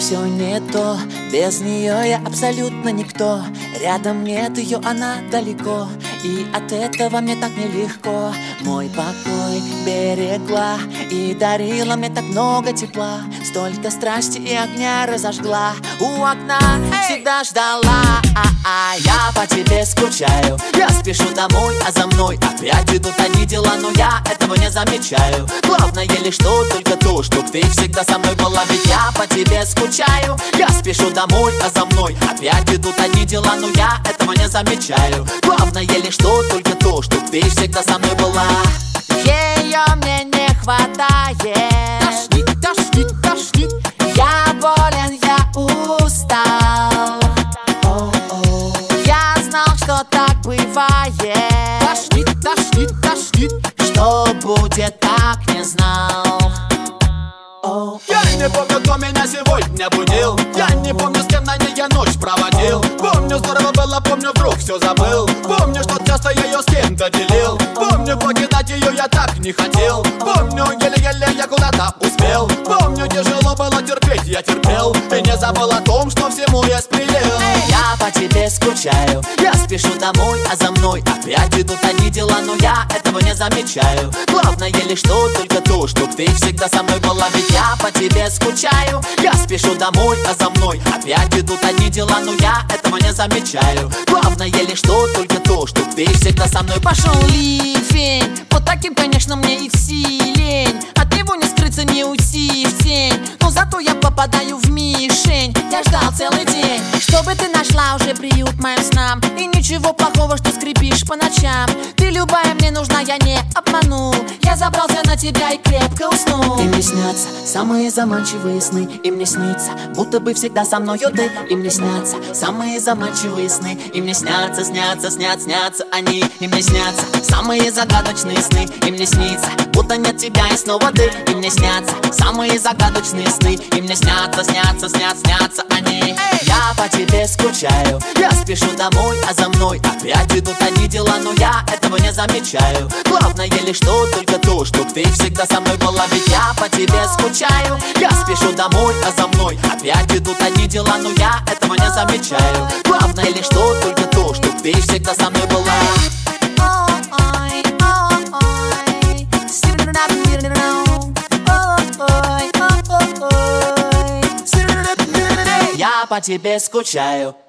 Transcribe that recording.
все не то, без нее я абсолютно никто. Рядом нет ее, она далеко, и от этого мне так нелегко. Мой покой берегла и дарила мне так много тепла. Столько страсти и огня разожгла. У окна всегда ждала. Я по тебе скучаю, я спешу домой, а за мной опять идут одни дела. Но я этого не замечаю. Главное лишь что, только то, чтоб ты всегда со мной была. Ведь я по тебе скучаю, я спешу домой, а за мной опять идут одни дела. Но я этого не замечаю. Главное лишь что, только то, чтоб ты всегда со мной была. Ее мне не хватает. Тошнит, тошнит, тошнит. Я болен, я устал. Я знал, что так бывает. Тошнит, тошнит, тошнит. Что будет, так не знал. Я не помню, кто меня сегодня будил. Я не помню, с кем на ней я ночь проводил. Помню, здорово было, помню, вдруг все забыл. Помню, что часто я ее с кем-то делил. Помню, покидать ее я так не хотел. Помню, еле-еле я куда-то успел. Помню, тяжело было терпеть, я терпел. И не забыл о том, что всему я спрелел. Я по тебе скучаю, я спешу домой, а за мной опять идут одни дела. Но я этого не замечаю. Главное лишь что, только то, чтоб ты всегда со мной была. Ведь я по тебе скучаю, я спешу домой, а за мной опять идут одни дела. Но я этого не замечаю. Главное лишь что, только то, чтоб ты всегда со мной. Пошел ливень, вот таким, конечно, мне и вселень. От него не скрыться, не уйти в тень. Но зато я попадаю в мишень. Я ждал целый день, чтобы ты нашла уже приют моим снам. И ничего плохого, что скрипишь по ночам. Ты любая мне нужна, я не обманул. Я забрался на тебя и крепко уснул. И мне снятся самые заманчивые сны. И мне снится, будто бы всегда со мною ты. И мне снятся самые заманчивые сны. И мне снятся, снятся, снятся они. И мне снятся самые загадочные сны. И мне снится, будто нет тебя и снова ты. И мне снятся самые загадочные сны. И мне снятся, снятся, снятся они. Я по тебе скучаю, я спешу домой, а за мной опять идут одни дела. Но я этого не замечаю. Главное лишь что, только то, чтоб ты всегда со мной была. Ведь я по тебе скучаю, я спешу домой, а за мной опять идут одни дела. Но я этого не замечаю. Главное лишь что, только то, чтоб ты всегда со мной была. Я по тебе скучаю.